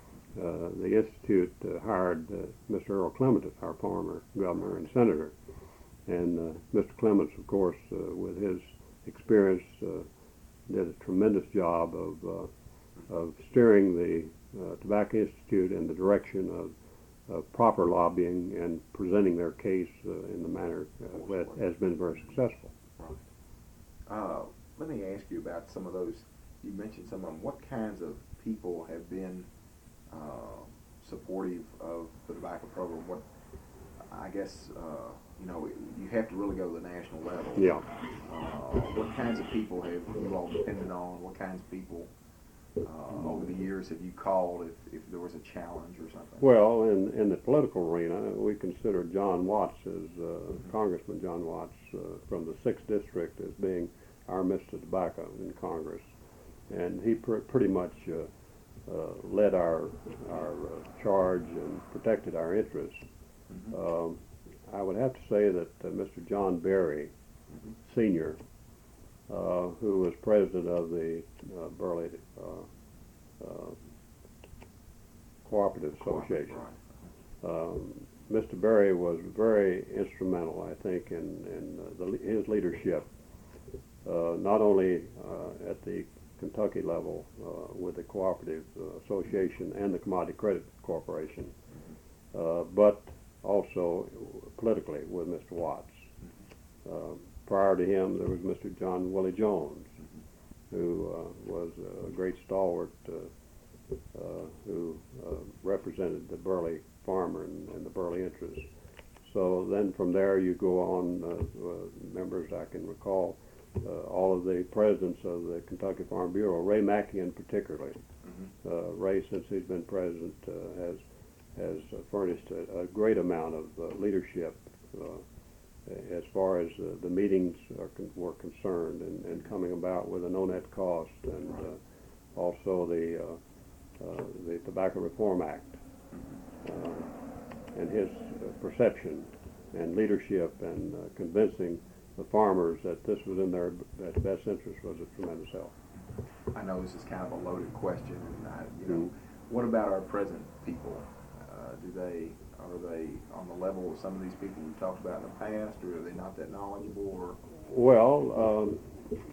uh, the Institute uh, hired uh, Mister Earl Clement, our former governor and senator. And uh, Mister Clements, of course, uh, with his experience, uh, did a tremendous job of uh, of steering the uh, Tobacco Institute in the direction of, of proper lobbying and presenting their case uh, in the manner uh, that has been very successful. Right. Uh, let me ask you about some of those. You mentioned some of them. What kinds of people have been uh, supportive of the tobacco program? What, I guess, uh, you know, you have to really go to the national level. Yeah. Uh, what kinds of people have you all depended on? What kinds of people uh, over the years have you called if, if there was a challenge or something? Well, in, in the political arena, we consider John Watts, as uh, Mm-hmm. Congressman John Watts uh, from the sixth District, as being our Mister Tobacco in Congress. And he pr- pretty much uh, uh, led our, our uh, charge and protected our interests. Mm-hmm. Um, I would have to say that uh, Mister John Berry, Mm-hmm. Senior, uh, who was president of the uh, Burley uh, uh, Cooperative Association, Right. um, Mister Berry was very instrumental, I think, in, in uh, the, his leadership, uh, not only uh, at the Kentucky level uh, with the Cooperative uh, Association and the Commodity Credit Corporation, uh, but also politically with Mister Watts. Uh, prior to him, there was Mister John Willie Jones, who uh, was a great stalwart uh, uh, who uh, represented the Burley farmer and, and the Burley interests. So then from there you go on, uh, uh, members I can recall, uh, all of the presidents of the Kentucky Farm Bureau, Ray Mackian particularly. Mm-hmm. Uh, Ray, since he's been president, uh, has has uh, furnished a, a great amount of uh, leadership uh, as far as uh, the meetings are con- were concerned, and, and coming about with a no net cost, and uh, also the uh, uh, the Tobacco Reform Act, uh, and his uh, perception and leadership and uh, convincing the farmers that this was in their that best interest was a tremendous help. I know this is kind of a loaded question, and I, you know, what about our present people? Uh, do they are they on the level of some of these people we talked about in the past, or are they not that knowledgeable? Or Well, um,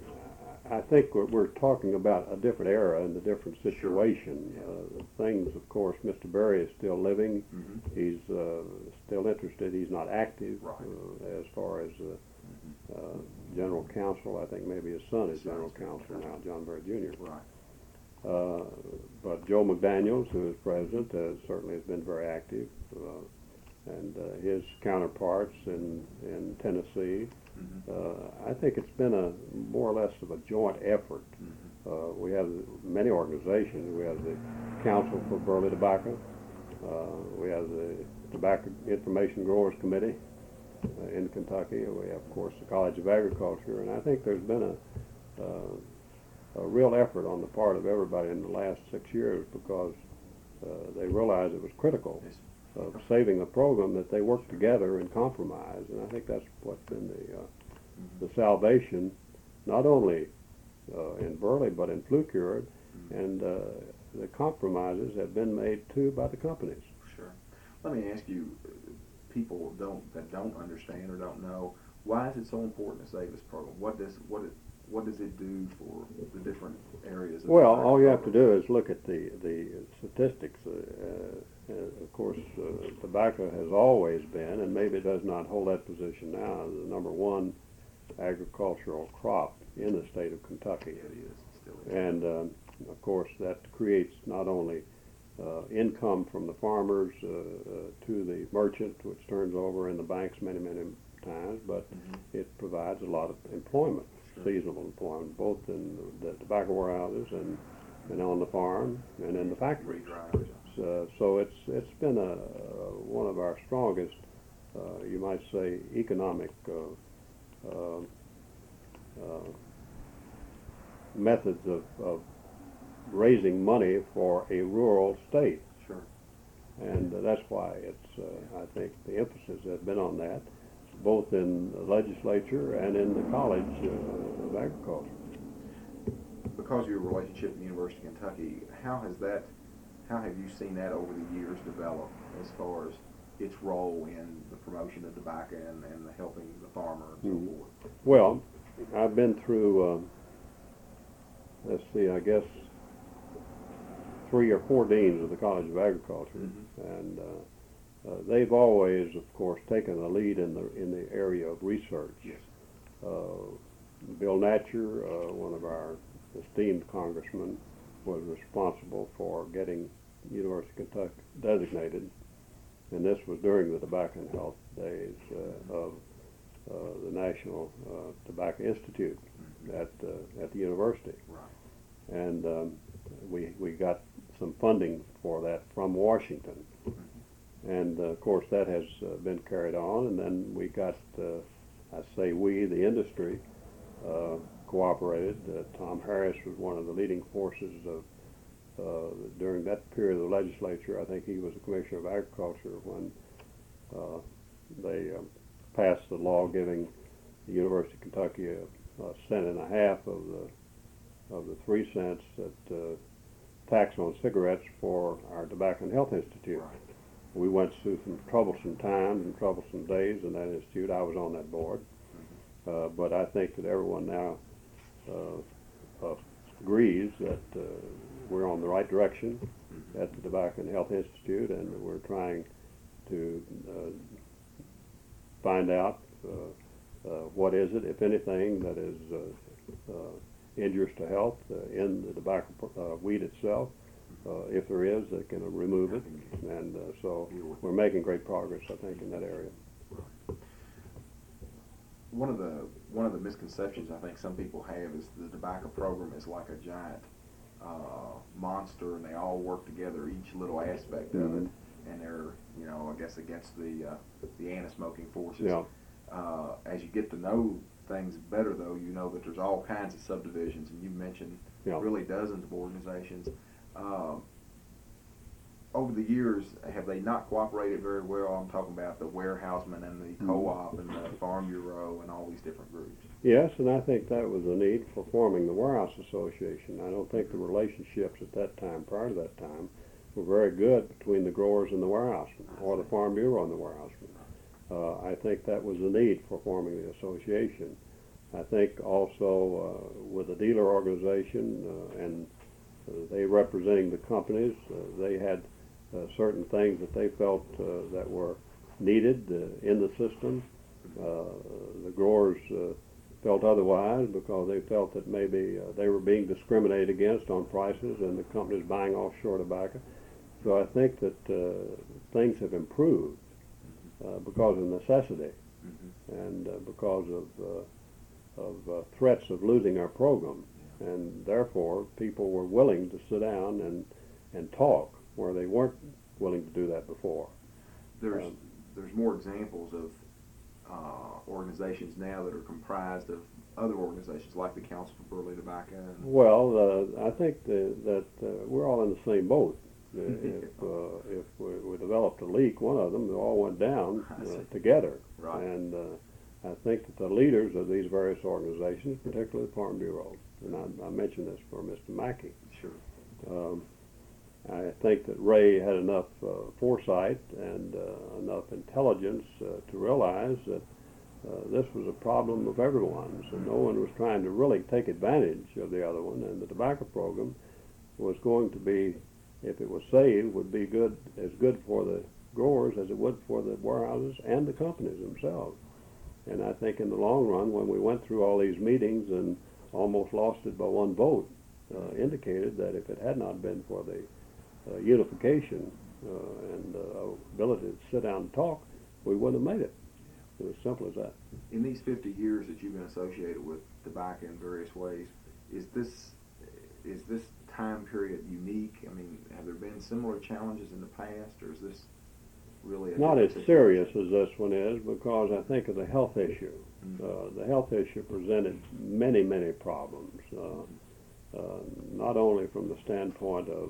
I think we're, we're talking about a different era and a different situation. Yeah. Uh, things, of course, Mister Berry is still living. Mm-hmm. He's uh, still interested. He's not active Right. uh, as far as uh, Mm-hmm. uh, general counsel. I think maybe his son is Son general is counsel okay. now, John Berry Junior Right. Uh, but Joe McDaniels, who is president, uh, certainly has been very active, uh, and uh, his counterparts in in Tennessee. Mm-hmm. Uh, I think it's been a more or less of a joint effort. Mm-hmm. Uh, we have many organizations. We have the Council for Burley Tobacco. Uh, we have the Tobacco Information Growers Committee uh, in Kentucky. We have, of course, the College of Agriculture, and I think there's been a uh, a real effort on the part of everybody in the last six years because uh, they realized it was critical Yes. of saving the program that they worked together and compromised, and I think that's what's been the uh, Mm-hmm. the salvation, not only uh, in Burley but in Flucured, Mm-hmm. and uh, the compromises have been made too by the companies. Sure. Let me ask you, uh, people don't that don't understand or don't know, why is it so important to save this program? What does what it what does it do for the different areas? Of Well, the all you have to program? do is look at the the statistics. Uh, uh, of course, uh, tobacco has always been, and maybe it does not hold that position now, the number one agricultural crop in the state of Kentucky. It is. It still is. And um, of course, that creates not only uh, income from the farmers uh, uh, to the merchant, which turns over in the banks many, many times, but Mhm. it provides a lot of employment, Sure. seasonal employment, both in the tobacco warehouses and, and on the farm and in the factories. Redrives. Uh, so it's it's been a, uh, one of our strongest, uh, you might say, economic uh, uh, uh, methods of, of raising money for a rural state, Sure. and uh, that's why it's. Uh, I think the emphasis has been on that, both in the legislature and in the College uh, of Agriculture. Because of your relationship with the University of Kentucky, how has that, how have you seen that over the years develop as far as its role in the promotion of tobacco and, and the helping the farmer and so Mhm. forth? Well, I've been through, uh, let's see, I guess three or four deans of the College of Agriculture, Mhm. and uh, uh, they've always, of course, taken the lead in the in the area of research. Yes. Uh, Bill Natcher, uh, one of our esteemed congressmen, was responsible for getting University of Kentucky designated, and this was during the Tobacco and Health days uh, of uh, the National uh, Tobacco Institute Mhm. at uh, at the university, Right. and um, we we got some funding for that from Washington, Mhm. and uh, of course that has uh, been carried on, and then we got, uh, I say we, the industry, uh, cooperated. Uh, Tom Harris was one of the leading forces of uh, during that period of the legislature. I think he was the Commissioner of Agriculture when uh, they uh, passed the law giving the University of Kentucky a, a cent and a half of the of the three cents that uh, tax on cigarettes for our Tobacco and Health Institute. Right. We went through some troublesome times and troublesome days in that institute. I was on that board, Mhm. uh, but I think that everyone now uh, uh, agrees that uh, we're on the right direction Mhm. at the Tobacco and Health Institute, and we're trying to uh, find out uh, uh, what is it, if anything, that is uh, uh, injurious to health uh, in the tobacco uh, weed itself. Uh, if there is, they can remove it, and uh, so we're making great progress, I think, in that area. One of the one of the misconceptions I think some people have is the tobacco program is like a giant uh, monster, and they all work together, each little aspect of Mhm. it, and they're, you know, I guess against the uh, the anti-smoking forces. Yeah. Uh, as you get to know things better, though, you know that there's all kinds of subdivisions, and you mentioned Yeah. really dozens of organizations. Uh, over the years, have they not cooperated very well? I'm talking about the warehousemen and the Mhm. co-op and the Farm Bureau and all these different groups. Yes, and I think that was the need for forming the Warehouse Association. I don't think the relationships at that time, prior to that time, were very good between the growers and the warehousemen, or the Farm Bureau and the warehousemen. Uh, I think that was the need for forming the association. I think also uh, with the dealer organization uh, and uh, they representing the companies, uh, they had uh, certain things that they felt uh, that were needed uh, in the system. Uh, the growers uh, felt otherwise because they felt that maybe uh, they were being discriminated against on prices and the companies buying offshore tobacco. So I think that uh, things have improved uh, because of necessity Mm-hmm. and uh, because of uh, of uh, threats of losing our program, Yeah. and therefore people were willing to sit down and and talk where they weren't willing to do that before. There's Um, there's more examples of uh, organizations now that are comprised of other organizations like the Council for Burley Tobacco. And Well, uh, I think the, that uh, we're all in the same boat. Uh, if uh, if we, we developed a leak, one of them, they all went down I uh, see. together. Right. And uh, I think that the leaders of these various organizations, particularly the Farm Bureau, and I, I mentioned this for Mister Mackey, Sure. um, I think that Ray had enough uh, foresight and uh, enough intelligence uh, to realize that uh, this was a problem of everyone's, and no one was trying to really take advantage of the other one. And the tobacco program was going to be, if it was saved, would be good as good for the growers as it would for the warehouses and the companies themselves. And I think in the long run, when we went through all these meetings and almost lost it by one vote, uh, indicated that if it had not been for the uh, unification uh, and uh, ability to sit down and talk, we wouldn't have made it. It was simple as that. In these fifty years that you've been associated with tobacco in various ways, is this is this time period unique? I mean, have there been similar challenges in the past, or is this really a Not as different serious situation? as this one is, because I think of the health issue. Mhm. Uh, the health issue presented many, many problems, uh, uh, not only from the standpoint of,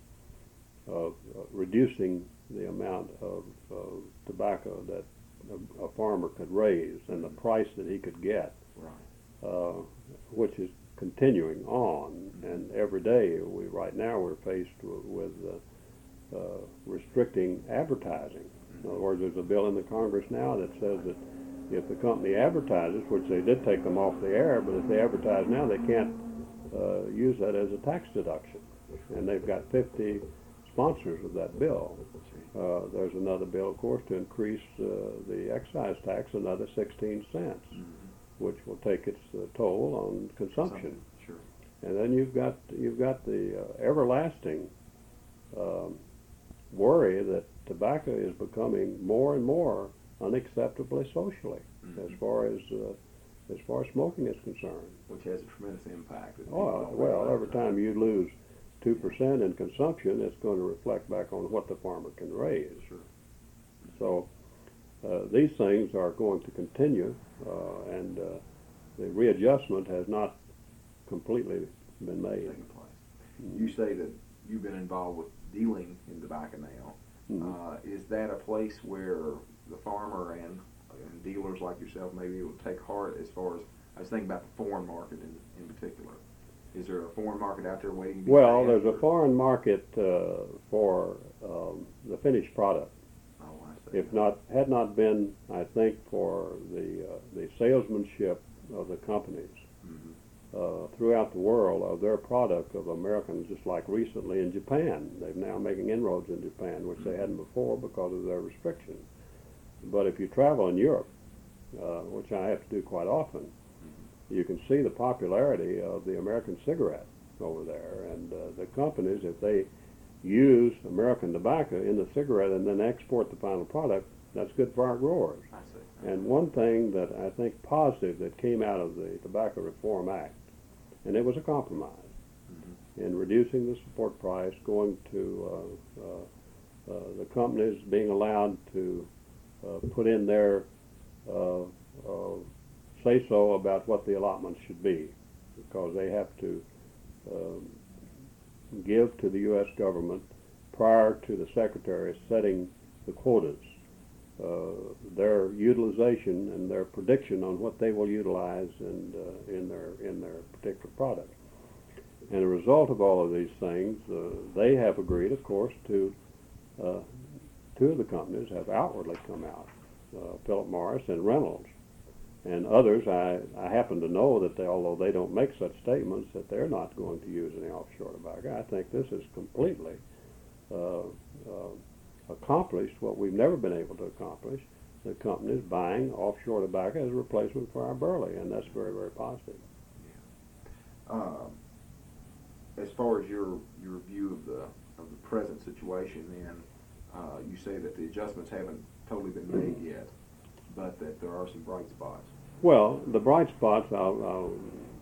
uh, of uh, reducing the amount of uh, tobacco that a, a farmer could raise and the price that he could get, Right. uh, which is continuing on, and every day we right now we're faced with, with uh, uh, restricting advertising. In other words, there's a bill in the Congress now that says that if the company advertises, which they did take them off the air, but if they advertise now, they can't uh, use that as a tax deduction. And they've got fifty sponsors of that bill. Uh, there's another bill, of course, to increase uh, the excise tax another sixteen cents, mm-hmm. which will take its uh, toll on consumption. Sure. And then you've got you've got the uh, everlasting um, worry that tobacco is becoming more and more unacceptably socially, mm-hmm. as far as uh, as far as smoking is concerned. Which has a tremendous impact. Oh well, every time you lose two percent in consumption, it's going to reflect back on what the farmer can raise. Sure. So uh, these things are going to continue, uh, and uh, the readjustment has not completely been made. Taking place. Mm-hmm. You say that you've been involved with dealing in tobacco now. Mm-hmm. Uh, is that a place where the farmer and, and dealers like yourself maybe will take heart as far as, I was thinking about the foreign market in, in particular. Is there a foreign market out there waiting to be Well, banned, there's or? a foreign market uh, for um, the finished product. Oh, I see. If not, had not been, I think, for the uh, the salesmanship of the companies mm-hmm. uh, throughout the world of their product of Americans, just like recently in Japan. They're now making inroads in Japan, which mm-hmm. they hadn't before because of their restrictions. But if you travel in Europe, uh, which I have to do quite often, you can see the popularity of the American cigarette over there, and uh, the companies, if they use American tobacco in the cigarette and then export the final product, that's good for our growers. I see. And one thing that I think positive that came out of the Tobacco Reform Act, and it was a compromise, mm-hmm. in reducing the support price, going to uh, uh, uh, the companies being allowed to uh, put in their uh, uh, say so about what the allotments should be, because they have to um, give to the U S government prior to the secretary setting the quotas, uh, their utilization and their prediction on what they will utilize and uh, in their in their particular product. And a result of all of these things, uh, they have agreed, of course, to uh, two of the companies have outwardly come out, uh, Philip Morris and Reynolds. And others, I, I happen to know that they, although they don't make such statements, that they're not going to use any offshore tobacco. I think this has completely uh, uh, accomplished what we've never been able to accomplish, the companies buying offshore tobacco as a replacement for our burley, and that's very, very positive. Yeah. Um, as far as your your view of the of the present situation, then uh, you say that the adjustments haven't totally been made mm-hmm. yet, but that there are some bright spots. Well, the bright spots, I'll, I'll,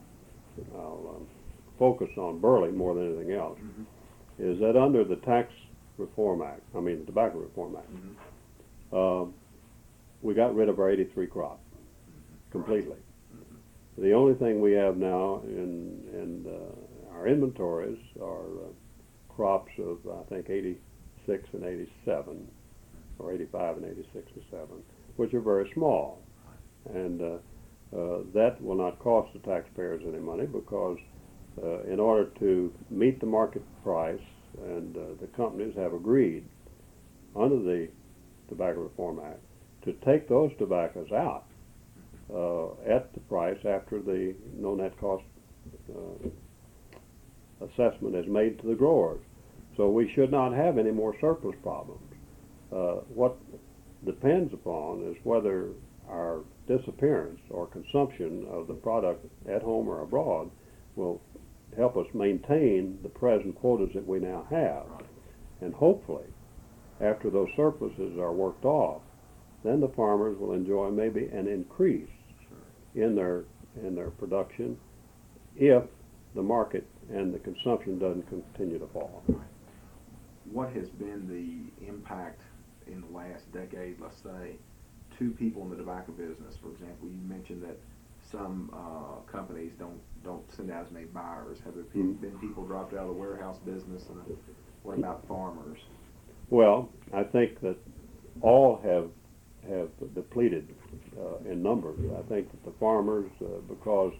I'll um, focus on burley more than anything else, mm-hmm. is that under the Tax Reform Act, I mean the Tobacco Reform Act, mm-hmm. uh, we got rid of our eighty-three crop mm-hmm. completely. Right. Mm-hmm. The only thing we have now in, in uh, our inventories are uh, crops of, I think, eighty-six and eighty-seven, or eighty-five and eighty-six and seven, which are very small. And uh, uh, that will not cost the taxpayers any money, because uh, in order to meet the market price, and uh, the companies have agreed under the Tobacco Reform Act to take those tobaccos out uh, at the price after the no net cost uh, assessment is made to the growers. So we should not have any more surplus problems. Uh, what depends upon is whether our disappearance or consumption of the product at home or abroad will help us maintain the present quotas that we now have. And hopefully, after those surpluses are worked off, then the farmers will enjoy maybe an increase in their in their production if the market and the consumption doesn't continue to fall. What has been the impact in the last decade, let's say, to people in the tobacco business? For example, you mentioned that some uh, companies don't don't send out as many buyers. Have there mm-hmm. been people dropped out of the warehouse business? And what about farmers? Well, I think that all have have depleted uh, in numbers. I think that the farmers, uh, because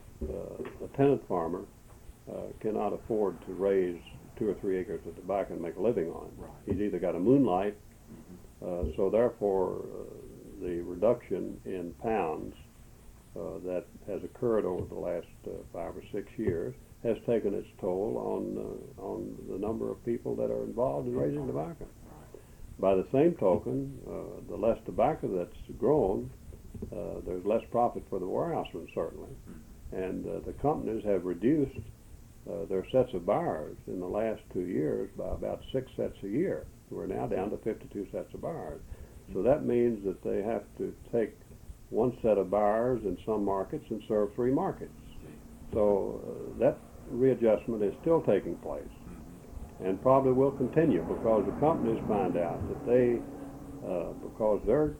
uh, a tenant farmer uh, cannot afford to raise two or three acres of tobacco and make a living on it. Right. He's either got to moonlight Uh, so therefore, uh, the reduction in pounds uh, that has occurred over the last uh, five or six years has taken its toll on uh, on the number of people that are involved in raising tobacco. By the same token, uh, the less tobacco that's grown, uh, there's less profit for the warehousemen, certainly. And uh, the companies have reduced uh, their sets of buyers in the last two years by about six sets a year. We're now down to fifty-two sets of buyers. So that means that they have to take one set of buyers in some markets and serve three markets. So uh, that readjustment is still taking place, and probably will continue, because the companies find out that they, uh, because their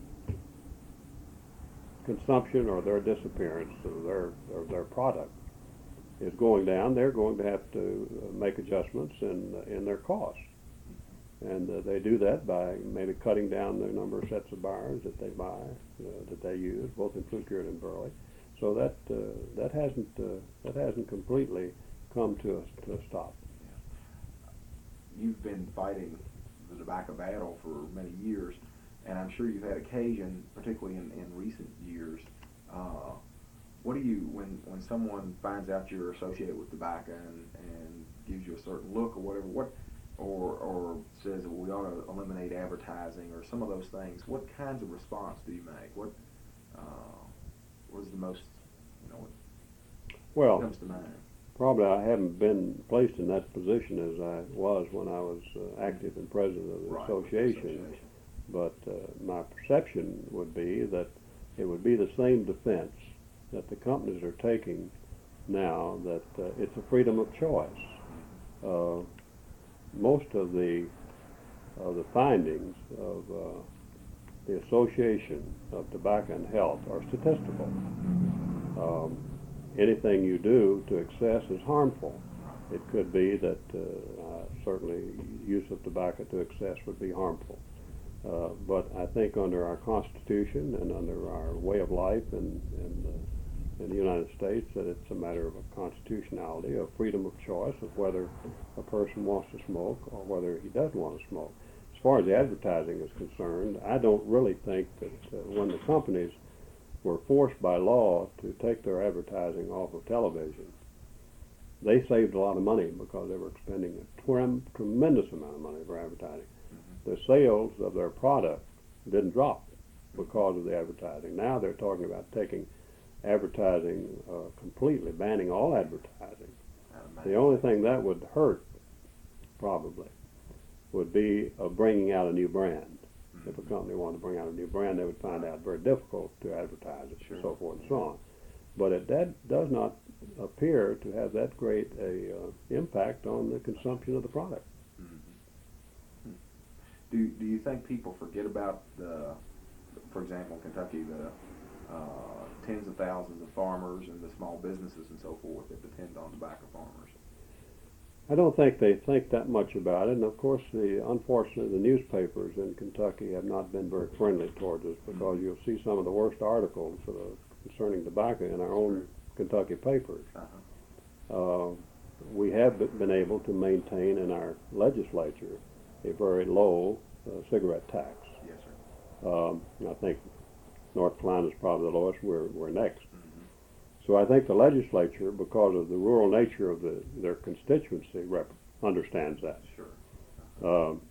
consumption or their disappearance of their, of their product is going down, they're going to have to make adjustments in, in their costs. And uh, they do that by maybe cutting down the number of sets of buyers that they buy, uh, that they use, both in flue cured and burley. So that uh, that hasn't uh, that hasn't completely come to a, to a stop. You've been fighting the tobacco battle for many years, and I'm sure you've had occasion, particularly in, in recent years. Uh, what do you, when when someone finds out you're associated with tobacco and, and gives you a certain look or whatever, what, or or says that we ought to eliminate advertising or some of those things, what kinds of response do you make? What uh, what is the most, you know, what well, comes to mind? Probably I haven't been placed in that position as I was when I was uh, active and president of the Right, association. association. But uh, my perception would be that it would be the same defense that the companies are taking now, that uh, it's a freedom of choice. Uh, most of the of the findings of uh, the Association of Tobacco and Health are statistical. Um, anything you do to excess is harmful. It could be that uh, uh, certainly use of tobacco to excess would be harmful. Uh, but I think under our Constitution and under our way of life in, in, uh, in the United States, that it's a matter of a constitutionality, of freedom of choice of whether a person wants to smoke or whether he doesn't want to smoke. As far as the advertising is concerned, I don't really think that uh, when the companies were forced by law to take their advertising off of television, they saved a lot of money because they were expending a trem- tremendous amount of money for advertising. Mm-hmm. The sales of their product didn't drop because of the advertising. Now they're talking about taking advertising uh, completely, banning all advertising. The only thing that would hurt, probably, would be uh, bringing out a new brand. Mm-hmm. If a company wanted to bring out a new brand, they would find out very difficult to advertise it, sure, and so forth and so on. But it that does not appear to have that great a uh, impact on the consumption of the product. Mm-hmm. Do Do you think people forget about the, for example, in Kentucky, the uh, tens of thousands of farmers and the small businesses and so forth that depend on tobacco farmers? I don't think they think that much about it, and of course, the unfortunately, the newspapers in Kentucky have not been very friendly towards us, because you'll see some of the worst articles uh, concerning tobacco in our own Kentucky papers. Uh-huh. Uh, we have been able to maintain in our legislature a very low uh, cigarette tax. Yes, sir. Um, I think North Carolina is probably the lowest. We're we're next. So I think the legislature, because of the rural nature of the, their constituency, rep, understands that. Sure. Um,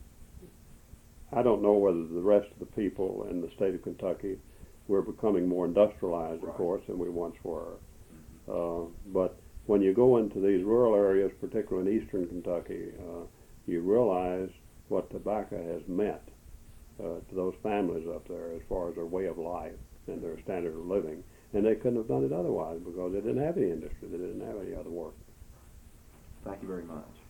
I don't know whether the rest of the people in the state of Kentucky, we're becoming more industrialized, right, of course, than we once were. Mm-hmm. Uh, but when you go into these rural areas, particularly in eastern Kentucky, uh, you realize what tobacco has meant uh, to those families up there as far as their way of life and their standard of living. And they couldn't have done it otherwise, because they didn't have any industry. They didn't have any other work. Thank you very much.